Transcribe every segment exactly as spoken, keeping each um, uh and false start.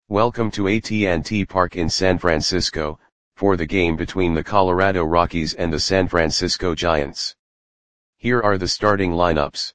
Welcome to A T and T Park in San Francisco, for the game between the Colorado Rockies and the San Francisco Giants. Here are the starting lineups.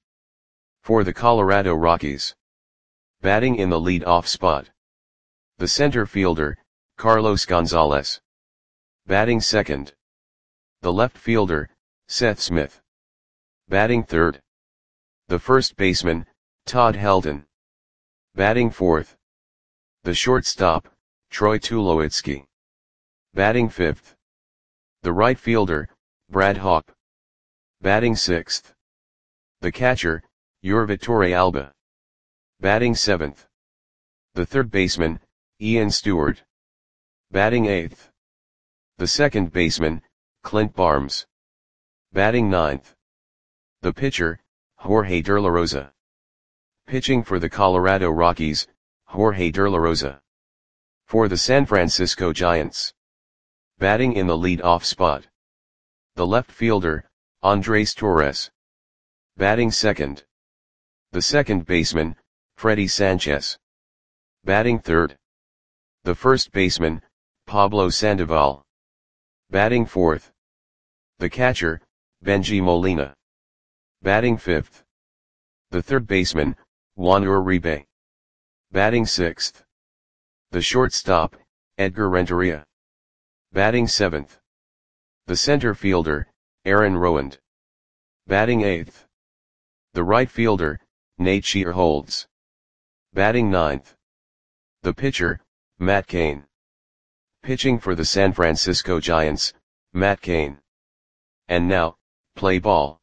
For the Colorado Rockies. Batting in the lead-off spot. The center fielder, Carlos Gonzalez. Batting second. The left fielder, Seth Smith. Batting third. The first baseman, Todd Helton. Batting fourth. The shortstop, Troy Tulowitzki. Batting fifth. The right fielder, Brad Hawpe. Batting sixth. The catcher, Yorvi Torrealba. Batting seventh. The third baseman, Ian Stewart. Batting eighth. The second baseman, Clint Barnes. Batting ninth. The pitcher, Jorge De La Rosa. Pitching for the Colorado Rockies, Jorge De La Rosa. For the San Francisco Giants. Batting in the lead-off spot. The left fielder, Andres Torres. Batting second. The second baseman, Freddy Sanchez. Batting third. The first baseman, Pablo Sandoval. Batting fourth. The catcher, Bengie Molina. Batting fifth. The third baseman, Juan Uribe. Batting sixth. The shortstop, Edgar Renteria. Batting seventh. The center fielder, Aaron Rowand. Batting eighth. The right fielder, Nate Shearholtz. Batting ninth. The pitcher, Matt Cain. Pitching for the San Francisco Giants, Matt Cain. And now, play ball.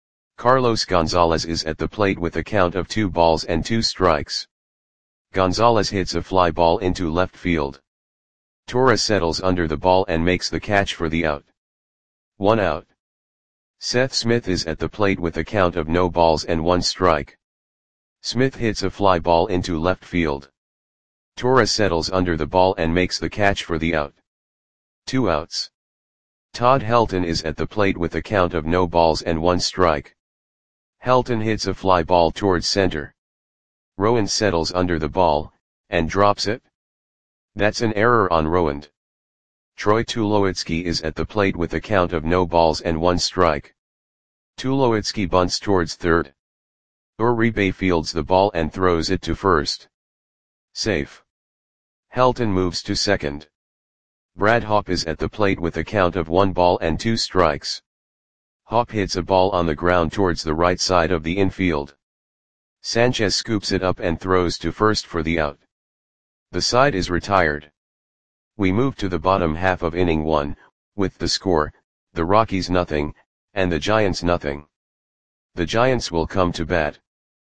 Carlos Gonzalez is at the plate with a count of two balls and two strikes. Gonzalez hits a fly ball into left field. Torres settles under the ball and makes the catch for the out. One out. Seth Smith is at the plate with a count of no balls and one strike. Smith hits a fly ball into left field. Torres settles under the ball and makes the catch for the out. Two outs. Todd Helton is at the plate with a count of no balls and one strike. Helton hits a fly ball towards center. Rowand settles under the ball, and drops it. That's an error on Rowand. Troy Tulowitzki is at the plate with a count of no balls and one strike. Tulowitzki bunts towards third. Uribe fields the ball and throws it to first. Safe. Helton moves to second. Brad Hawpe is at the plate with a count of one ball and two strikes. Hawpe hits a ball on the ground towards the right side of the infield. Sanchez scoops it up and throws to first for the out. The side is retired. We move to the bottom half of inning one, with the score, the Rockies nothing, and the Giants nothing. The Giants will come to bat.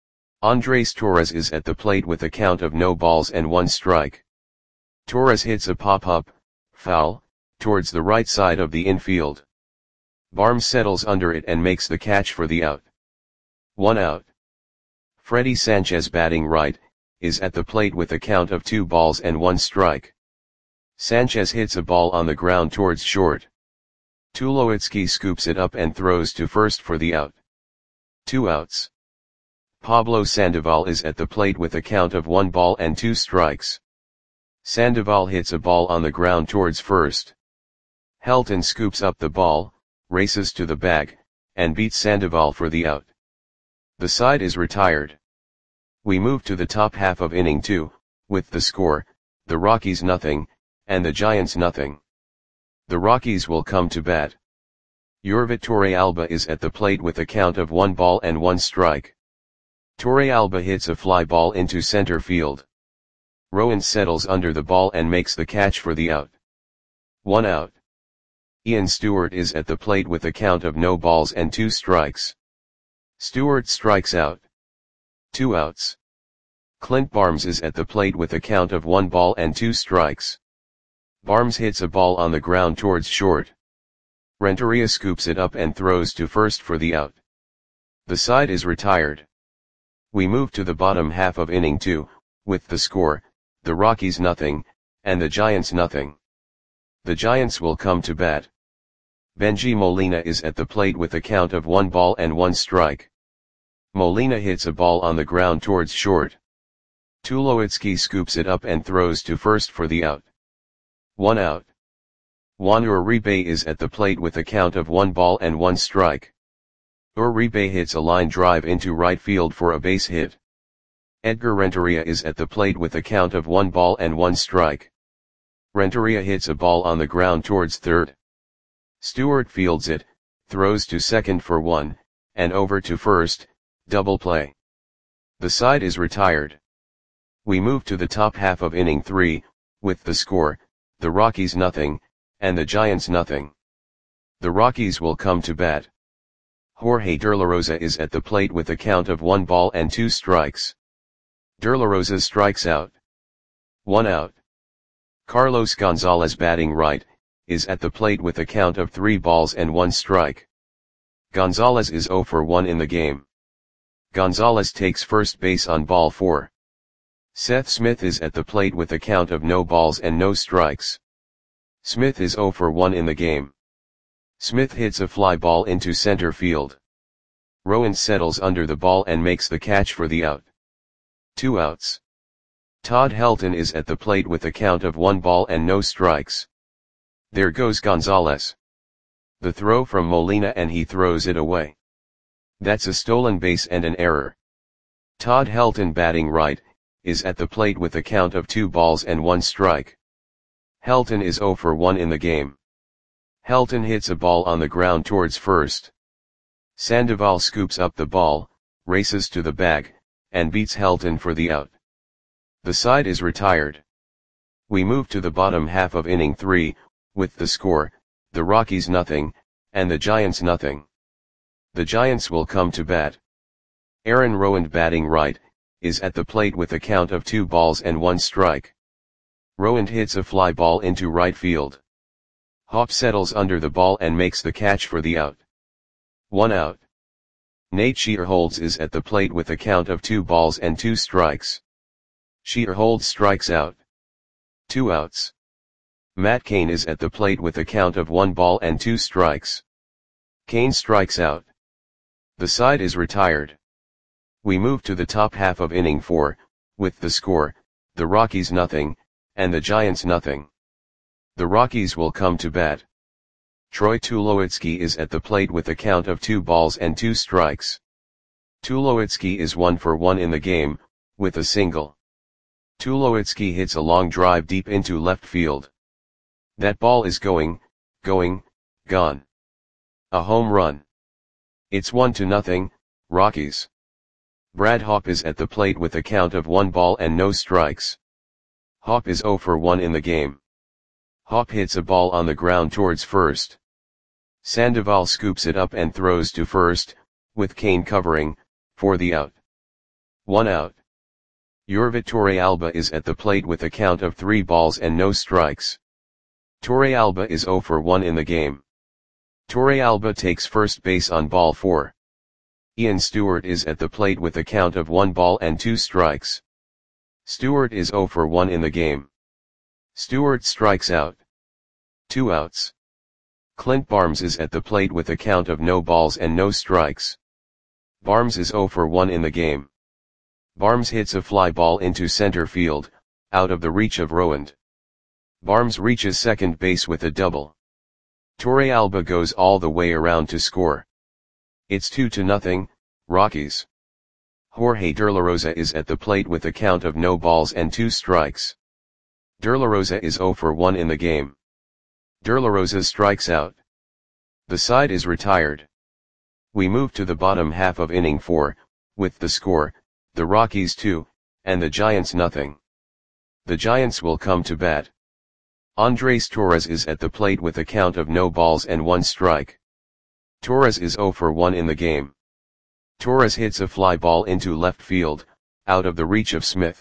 Andres Torres is at the plate with a count of no balls and one strike. Torres hits a pop-up, foul, towards the right side of the infield. Barnes settles under it and makes the catch for the out. One out. Freddy Sanchez, batting right, is at the plate with a count of two balls and one strike. Sanchez hits a ball on the ground towards short. Tulowitzki scoops it up and throws to first for the out. Two outs. Pablo Sandoval is at the plate with a count of one ball and two strikes. Sandoval hits a ball on the ground towards first. Helton scoops up the ball, races to the bag, and beats Sandoval for the out. The side is retired. We move to the top half of inning two, with the score, the Rockies nothing, and the Giants nothing. The Rockies will come to bat. Yorvi Torrealba is at the plate with a count of one ball and one strike. Torrealba hits a fly ball into center field. Rowand settles under the ball and makes the catch for the out. One out. Ian Stewart is at the plate with a count of no balls and two strikes. Stewart strikes out. Two outs. Clint Barnes is at the plate with a count of one ball and two strikes. Barnes hits a ball on the ground towards short. Renteria scoops it up and throws to first for the out. The side is retired. We move to the bottom half of inning two, with the score, the Rockies nothing, and the Giants nothing. The Giants will come to bat. Bengie Molina is at the plate with a count of one ball and one strike. Molina hits a ball on the ground towards short. Tulowitzki scoops it up and throws to first for the out. One out. Juan Uribe is at the plate with a count of one ball and one strike. Uribe hits a line drive into right field for a base hit. Edgar Renteria is at the plate with a count of one ball and one strike. Renteria hits a ball on the ground towards third. Stewart fields it, throws to second for one, and over to first, double play. The side is retired. We move to the top half of inning three, with the score, the Rockies nothing, and the Giants nothing. The Rockies will come to bat. Jorge De La Rosa is at the plate with a count of one ball and two strikes. De La Rosa strikes out. One out. Carlos Gonzalez, batting right, is at the plate with a count of three balls and one strike. Gonzalez is zero for one in the game. Gonzalez takes first base on ball four. Seth Smith is at the plate with a count of no balls and no strikes. Smith is zero for one in the game. Smith hits a fly ball into center field. Rowan settles under the ball and makes the catch for the out. Two outs. Todd Helton is at the plate with a count of one ball and no strikes. There goes Gonzalez. The throw from Molina and he throws it away. That's a stolen base and an error. Todd Helton, batting right, is at the plate with a count of two balls and one strike. Helton is zero for one in the game. Helton hits a ball on the ground towards first. Sandoval scoops up the ball, races to the bag, and beats Helton for the out. The side is retired. We move to the bottom half of inning three, with the score, the Rockies nothing, and the Giants nothing. The Giants will come to bat. Aaron Rowand, batting right, is at the plate with a count of two balls and one strike. Rowand hits a fly ball into right field. Hopp settles under the ball and makes the catch for the out. One out. Nate Shearholds is at the plate with a count of two balls and two strikes. Shearholds strikes out. Two outs. Matt Cain is at the plate with a count of one ball and two strikes. Cain strikes out. The side is retired. We move to the top half of inning four, with the score, the Rockies nothing, and the Giants nothing. The Rockies will come to bat. Troy Tulowitzki is at the plate with a count of two balls and two strikes. Tulowitzki is one for one in the game, with a single. Tulowitzki hits a long drive deep into left field. That ball is going, going, gone. A home run. It's one to nothing, Rockies. Brad Hopp is at the plate with a count of one ball and no strikes. Hopp is zero for one in the game. Hopp hits a ball on the ground towards first. Sandoval scoops it up and throws to first, with Cain covering, for the out. One out. Yorvit Torrealba is at the plate with a count of three balls and no strikes. Torrealba is zero for one in the game. Torrealba takes first base on ball four. Ian Stewart is at the plate with a count of one ball and two strikes. Stewart is zero for one in the game. Stewart strikes out. Two outs. Clint Barnes is at the plate with a count of no balls and no strikes. Barnes is zero for one in the game. Barnes hits a fly ball into center field, out of the reach of Rowand. Barnes reaches second base with a double. Torrealba goes all the way around to score. It's two to nothing, Rockies. Jorge De La Rosa is at the plate with a count of no balls and two strikes. De La Rosa is zero for one in the game. De La Rosa strikes out. The side is retired. We move to the bottom half of inning four, with the score, the Rockies two, and the Giants nothing. The Giants will come to bat. Andres Torres is at the plate with a count of no balls and one strike. Torres is zero for one in the game. Torres hits a fly ball into left field, out of the reach of Smith.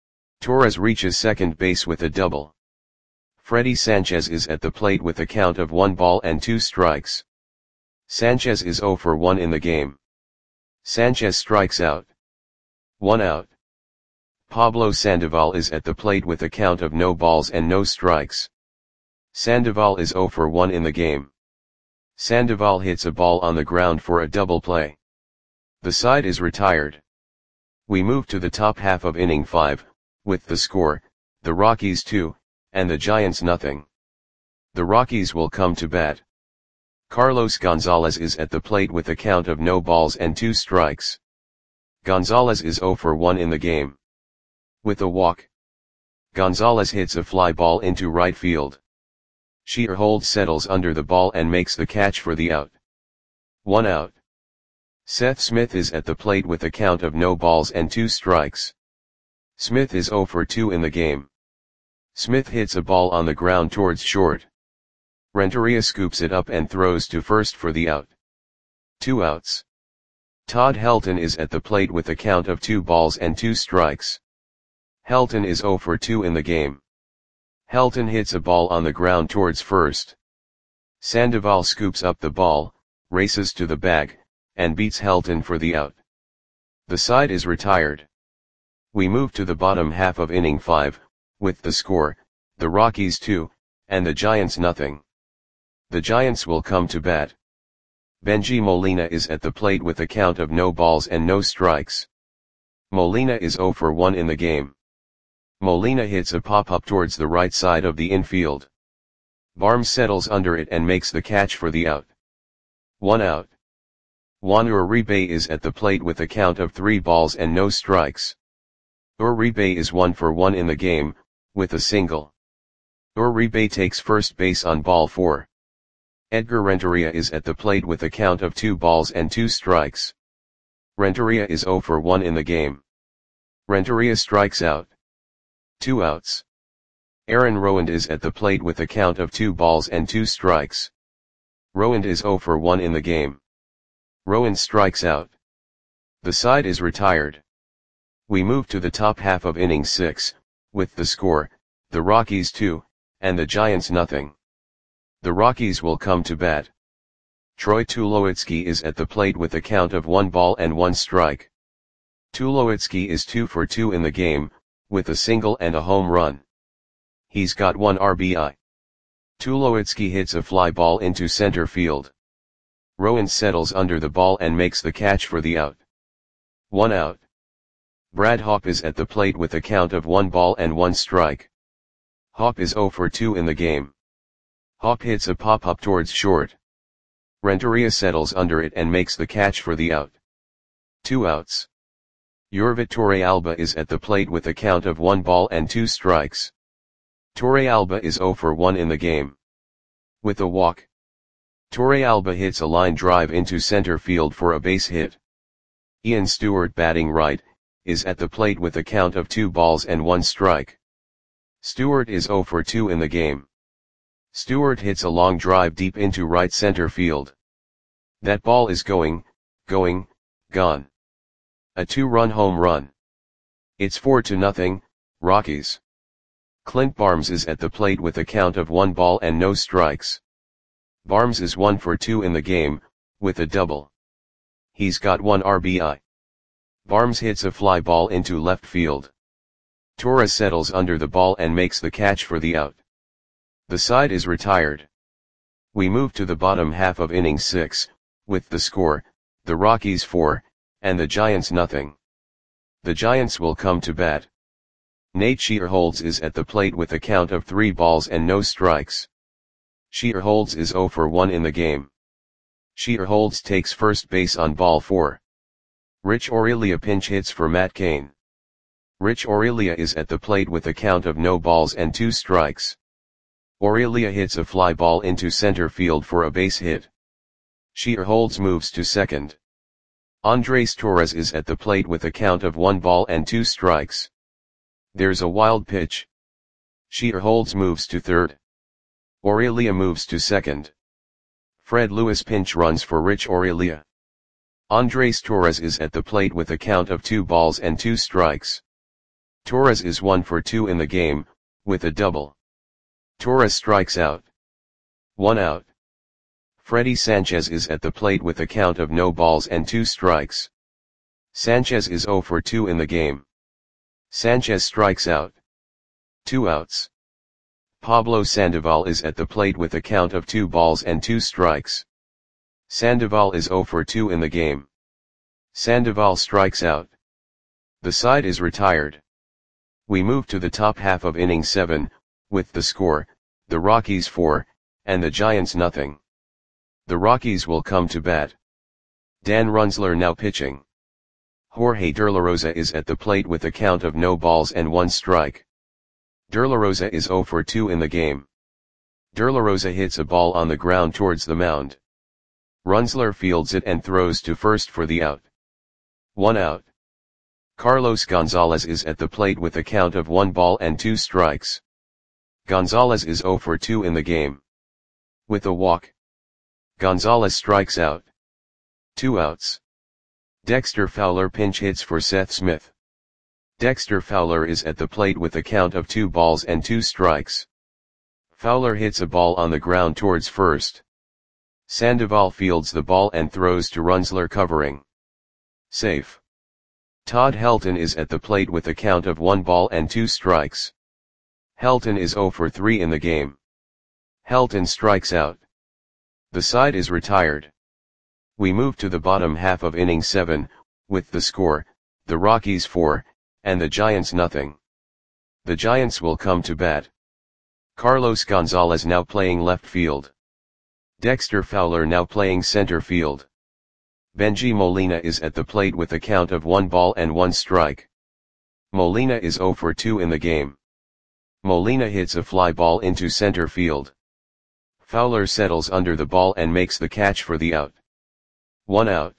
Torres reaches second base with a double. Freddie Sanchez is at the plate with a count of one ball and two strikes. Sanchez is zero for one in the game. Sanchez strikes out. One out. Pablo Sandoval is at the plate with a count of no balls and no strikes. Sandoval is zero for one in the game. Sandoval hits a ball on the ground for a double play. The side is retired. We move to the top half of inning five, with the score, the Rockies two, and the Giants nothing. The Rockies will come to bat. Carlos Gonzalez is at the plate with a count of no balls and two strikes. Gonzalez is zero for one in the game. With a walk, Gonzalez hits a fly ball into right field. Shearholtz settles under the ball and makes the catch for the out. One out. Seth Smith is at the plate with a count of no balls and two strikes. Smith is zero for two in the game. Smith hits a ball on the ground towards short. Renteria scoops it up and throws to first for the out. Two outs. Todd Helton is at the plate with a count of two balls and two strikes. Helton is zero for two in the game. Helton hits a ball on the ground towards first. Sandoval scoops up the ball, races to the bag, and beats Helton for the out. The side is retired. We move to the bottom half of inning five, with the score, the Rockies two, and the Giants nothing. The Giants will come to bat. Benji Molina is at the plate with a count of no balls and no strikes. Molina is zero for one in the game. Molina hits a pop-up towards the right side of the infield. Barnes settles under it and makes the catch for the out. One out. Juan Uribe is at the plate with a count of three balls and no strikes. Uribe is one for one in the game, with a single. Uribe takes first base on ball four. Edgar Renteria is at the plate with a count of two balls and two strikes. Renteria is zero for one in the game. Renteria strikes out. Two outs. Aaron Rowand is at the plate with a count of two balls and two strikes. Rowand is zero for one in the game. Rowand strikes out. The side is retired. We move to the top half of inning six, with the score, the Rockies two, and the Giants nothing. The Rockies will come to bat. Troy Tulowitzki is at the plate with a count of one ball and one strike. Tulowitzki is two for two in the game, with a single and a home run. He's got one R B I. Tulowitzki hits a fly ball into center field. Rowand settles under the ball and makes the catch for the out. One out. Brad Hawpe is at the plate with a count of one ball and one strike. Hawpe is zero for two in the game. Hawpe hits a pop-up towards short. Renteria settles under it and makes the catch for the out. Two outs. Yorvit Torrealba is at the plate with a count of one ball and two strikes. Torrealba is zero for one in the game. With a walk, Torrealba hits a line drive into center field for a base hit. Ian Stewart, batting right, is at the plate with a count of two balls and one strike. Stewart is zero for two in the game. Stewart hits a long drive deep into right center field. That ball is going, going, gone. A two-run home run. It's four to nothing, Rockies. Clint Barnes is at the plate with a count of one ball and no strikes. Barnes is one for two in the game, with a double. He's got one R B I. Barnes hits a fly ball into left field. Torres settles under the ball and makes the catch for the out. The side is retired. We move to the bottom half of inning six, with the score, the Rockies four, and the Giants nothing. The Giants will come to bat. Nate Shearholtz is at the plate with a count of three balls and no strikes. Shearholtz is zero for one in the game. Shearholtz takes first base on ball four. Rich Aurelia pinch hits for Matt Cain. Rich Aurelia is at the plate with a count of no balls and two strikes. Aurelia hits a fly ball into center field for a base hit. Shearholtz moves to second. Andres Torres is at the plate with a count of one ball and two strikes. There's a wild pitch. Shearholtz moves to third. Aurelia moves to second. Fred Lewis pinch runs for Rich Aurelia. Andres Torres is at the plate with a count of two balls and two strikes. Torres is one for two in the game, with a double. Torres strikes out. One out. Freddy Sanchez is at the plate with a count of no balls and two strikes. Sanchez is zero for two in the game. Sanchez strikes out. Two outs. Pablo Sandoval is at the plate with a count of two balls and two strikes. Sandoval is zero for two in the game. Sandoval strikes out. The side is retired. We move to the top half of inning seven, with the score, the Rockies four, and the Giants nothing. The Rockies will come to bat. Dan Runzler now pitching. Jorge Derlarosa is at the plate with a count of no balls and one strike. Derlarosa is zero for two in the game. Derlarosa hits a ball on the ground towards the mound. Runzler fields it and throws to first for the out. One out. Carlos Gonzalez is at the plate with a count of one ball and two strikes. Gonzalez is zero for two in the game. With a walk, Gonzalez strikes out. Two outs. Dexter Fowler pinch hits for Seth Smith. Dexter Fowler is at the plate with a count of two balls and two strikes. Fowler hits a ball on the ground towards first. Sandoval fields the ball and throws to Runzler covering. Safe. Todd Helton is at the plate with a count of one ball and two strikes. Helton is zero for three in the game. Helton strikes out. The side is retired. We move to the bottom half of inning seven, with the score, the Rockies four, and the Giants nothing. The Giants will come to bat. Carlos Gonzalez now playing left field. Dexter Fowler now playing center field. Benji Molina is at the plate with a count of one ball and one strike. Molina is zero for two in the game. Molina hits a fly ball into center field. Fowler settles under the ball and makes the catch for the out. One out.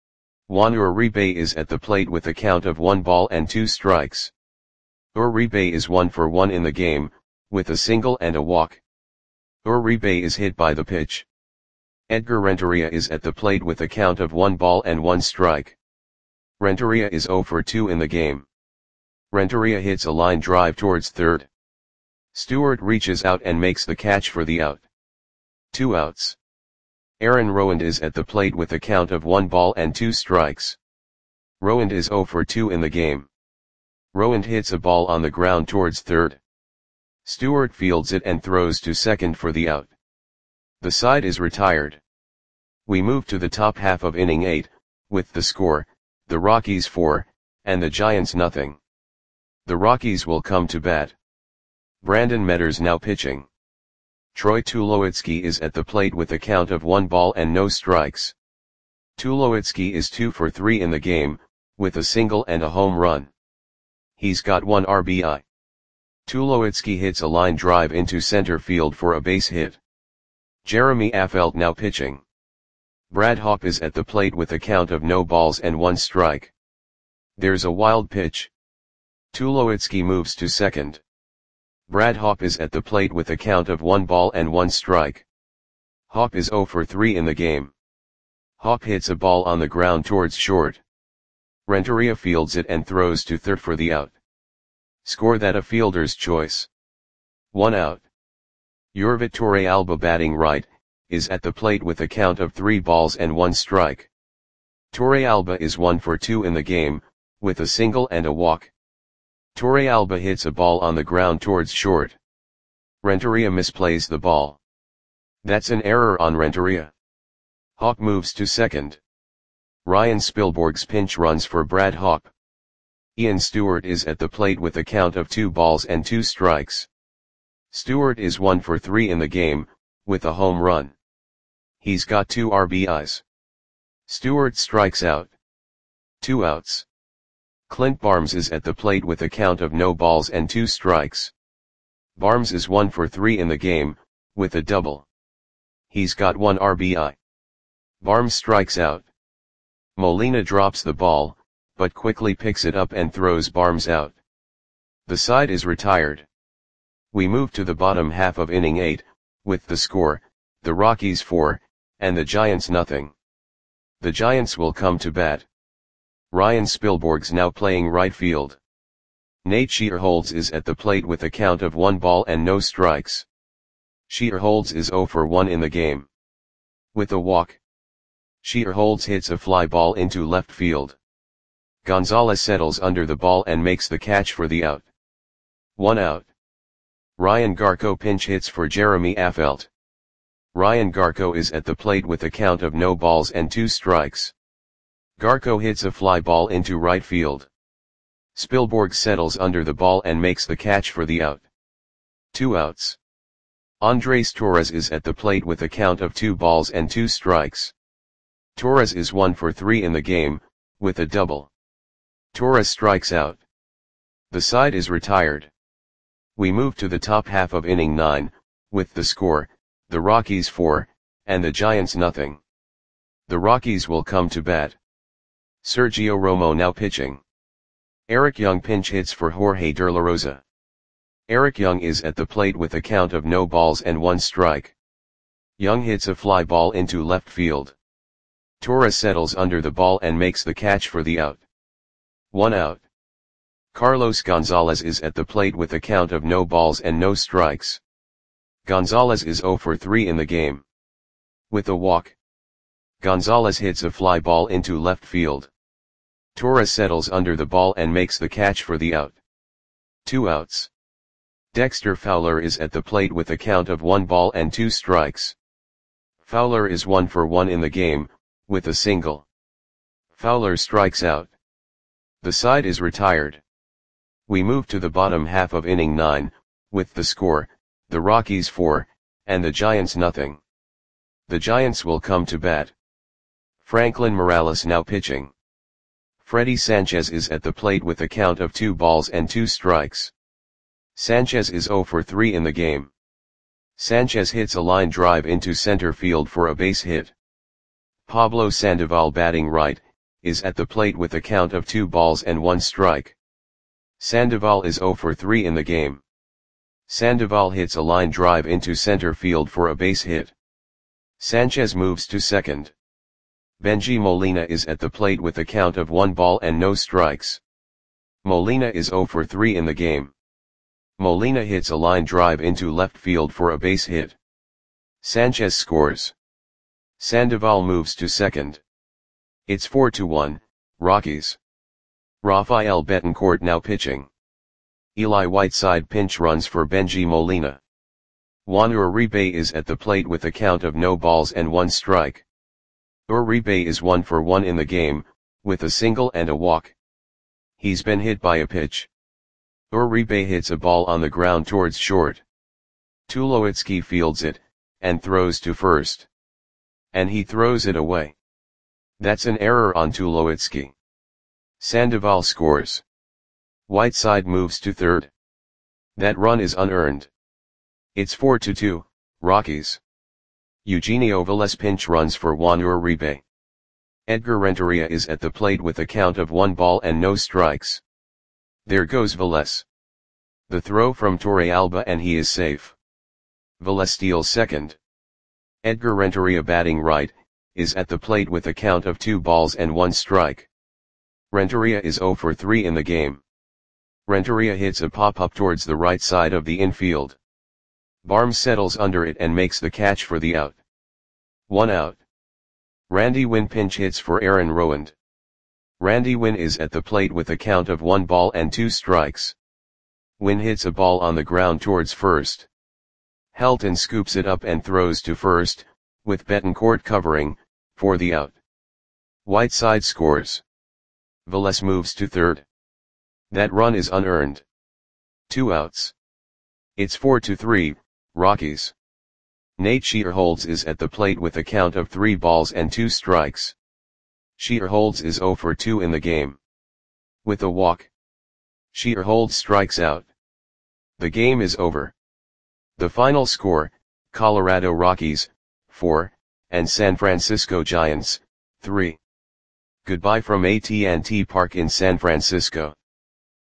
Juan Uribe is at the plate with a count of one ball and two strikes. Uribe is one for one in the game, with a single and a walk. Uribe is hit by the pitch. Edgar Renteria is at the plate with a count of one ball and one strike. Renteria is zero for two in the game. Renteria hits a line drive towards third. Stewart reaches out and makes the catch for the out. Two outs. Aaron Rowand is at the plate with a count of one ball and two strikes. Rowand is zero for two in the game. Rowand hits a ball on the ground towards third. Stewart fields it and throws to second for the out. The side is retired. We move to the top half of inning eight, with the score, the Rockies four, and the Giants nothing. The Rockies will come to bat. Brandon Metters now pitching. Troy Tulowitzki is at the plate with a count of one ball and no strikes. Tulowitzki is two for three in the game, with a single and a home run. He's got one R B I. Tulowitzki hits a line drive into center field for a base hit. Jeremy Affeldt now pitching. Brad Hawpe is at the plate with a count of no balls and one strike. There's a wild pitch. Tulowitzki moves to second. Brad Hawpe is at the plate with a count of one ball and one strike. Hawpe is zero for three in the game. Hawpe hits a ball on the ground towards short. Renteria fields it and throws to third for the out. Score that a fielder's choice. One out. Yorvit Torrealba batting right, is at the plate with a count of three balls and one strike. Torrealba is one for two in the game, with a single and a walk. Torrealba hits a ball on the ground towards short. Renteria misplays the ball. That's an error on Renteria. Hawpe moves to second. Ryan Spilborghs pinch runs for Brad Hawpe. Ian Stewart is at the plate with a count of two balls and two strikes. Stewart is one for three in the game, with a home run. He's got two R B Is. Stewart strikes out. Two outs. Clint Barnes is at the plate with a count of no balls and two strikes. Barnes is one for three in the game, with a double. He's got one R B I. Barnes strikes out. Molina drops the ball, but quickly picks it up and throws Barnes out. The side is retired. We move to the bottom half of inning eight, with the score, the Rockies four, and the Giants nothing. The Giants will come to bat. Ryan Spilborghs now playing right field. Nate Scheerholz is at the plate with a count of one ball and no strikes. Scheerholz is zero for one in the game. With a walk, Scheerholz hits a fly ball into left field. Gonzalez settles under the ball and makes the catch for the out. One out. Ryan Garko pinch hits for Jeremy Affeldt. Ryan Garko is at the plate with a count of no balls and two strikes. Garko hits a fly ball into right field. Spielborg settles under the ball and makes the catch for the out. Two outs. Andres Torres is at the plate with a count of two balls and two strikes. Torres is one for three in the game, with a double. Torres strikes out. The side is retired. We move to the top half of inning nine, with the score, the Rockies four, and the Giants nothing. The Rockies will come to bat. Sergio Romo now pitching. Eric Young pinch hits for Jorge De La Rosa. Eric Young is at the plate with a count of no balls and one strike. Young hits a fly ball into left field. Torres settles under the ball and makes the catch for the out. One out. Carlos Gonzalez is at the plate with a count of no balls and no strikes. Gonzalez is zero for three in the game. With a walk. Gonzalez hits a fly ball into left field. Torres settles under the ball and makes the catch for the out. Two outs. Dexter Fowler is at the plate with a count of one ball and two strikes. Fowler is one for one in the game, with a single. Fowler strikes out. The side is retired. We move to the bottom half of inning nine, with the score, the Rockies four, and the Giants nothing. The Giants will come to bat. Franklin Morales now pitching. Freddy Sanchez is at the plate with a count of two balls and two strikes. Sanchez is zero for three in the game. Sanchez hits a line drive into center field for a base hit. Pablo Sandoval batting right, is at the plate with a count of two balls and one strike. Sandoval is zero for three in the game. Sandoval hits a line drive into center field for a base hit. Sanchez moves to second. Benji Molina is at the plate with a count of one ball and no strikes. Molina is zero for three in the game. Molina hits a line drive into left field for a base hit. Sanchez scores. Sandoval moves to second. It's four to one, Rockies. Rafael Betancourt now pitching. Eli Whiteside pinch runs for Benji Molina. Juan Uribe is at the plate with a count of no balls and one strike. Uribe is one for one in the game, with a single and a walk. He's been hit by a pitch. Uribe hits a ball on the ground towards short. Tulowitzki fields it, and throws to first. And he throws it away. That's an error on Tulowitzki. Sandoval scores. Whiteside moves to third. That run is unearned. It's four to two, Rockies. Eugenio Velez pinch runs for Juan Uribe. Edgar Renteria is at the plate with a count of one ball and no strikes. There goes Velez. The throw from Torrealba and he is safe. Velez steals second. Edgar Renteria batting right, is at the plate with a count of two balls and one strike. Renteria is zero for three in the game. Renteria hits a pop-up towards the right side of the infield. Barnes settles under it and makes the catch for the out. One out. Randy Winn pinch hits for Aaron Rowand. Randy Winn is at the plate with a count of one ball and two strikes. Winn hits a ball on the ground towards first. Helton scoops it up and throws to first, with Betancourt covering, for the out. Whiteside scores. Velez moves to third. That run is unearned. Two outs. It's four to three, Rockies. Nate Shearholtz is at the plate with a count of three balls and two strikes. Shearholtz is zero for two in the game. With a walk. Shearholtz strikes out. The game is over. The final score, Colorado Rockies, four, and San Francisco Giants, three. Goodbye from A T and T Park in San Francisco.